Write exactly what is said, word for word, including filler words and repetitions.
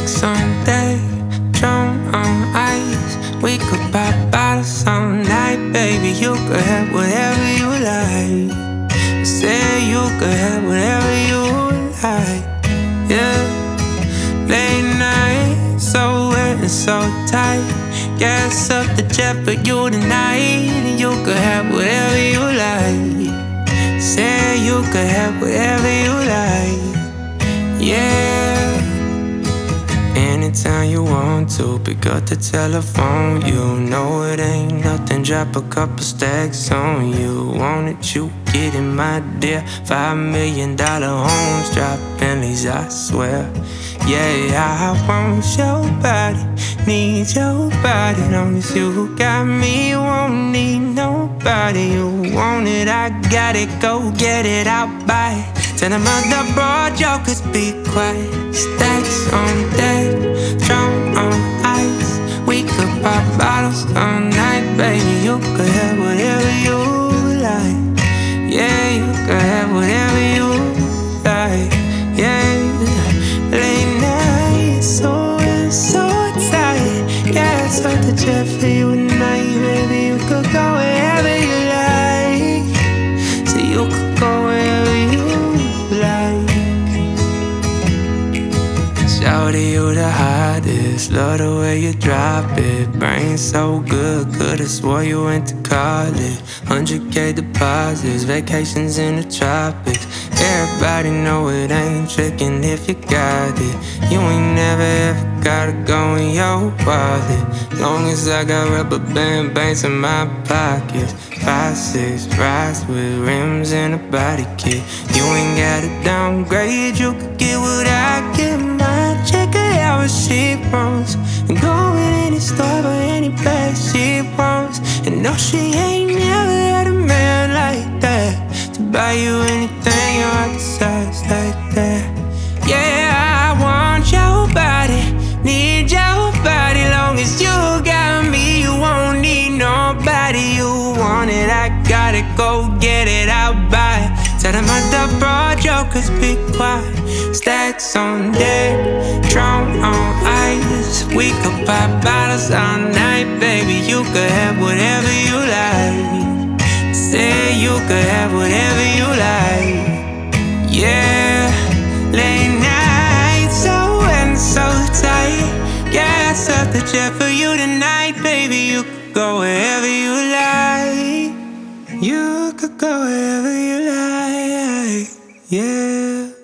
Stacks on deck, drone on ice. We could pop bottles all night, baby. You could have whatever you like. Say you could have whatever you like. Yeah. Late night, so wet and so tight. Gas up the jet for you tonight, and you could have whatever you like. Say you could have whatever you like. Yeah. Anytime you want to, pick up the telephone. You know it ain't nothing, drop a couple stacks on you. Want it, you get it, my dear. Five million dollar homes, drop Bentleys, I swear. Yeah, I want your body, need your body. Long as you got me, you won't need nobody. You want it, I got it, go get it, I'll buy it. Tell them other broad jokers be quiet. Stacks on deck, drone on ice. We could pop bottles all night, baby. You could have whatever you like. Yeah, you could have whatever you like. Yeah, late night, so and so tight. Yeah, it's like the jet for you tonight, baby. You could go wherever you like. So you could go wherever you like. Shawty, you the hottest. Love the way you drop it. Brain so good, could've swore you went to college. Hundred K deposits, vacations in the tropics. Everybody know it ain't tricking if you got it. You ain't never ever gotta go in your wallet. Long as I got rubber band bands in my pockets. Five, six rides with rims and a body kit. You ain't gotta downgrade, you could get what I get. My check her out what she wants, and go in any store for any bag she wants. And no, she ain't never had a man like that to buy you anything you want, size like that. Yeah, I want your body, need your body. Long as you got me, you won't need nobody. You want it, I got it, go get it, I'll buy it. Tell them other broad jokers be quiet. Stacks on deck, drone on ice. We could pop bottles all night, baby. You could have whatever you like. Say you could have whatever you like. Yeah, late night, so and so tight. Gas up the jet for you tonight, baby. You could go wherever you like. You could go wherever you like. Yeah.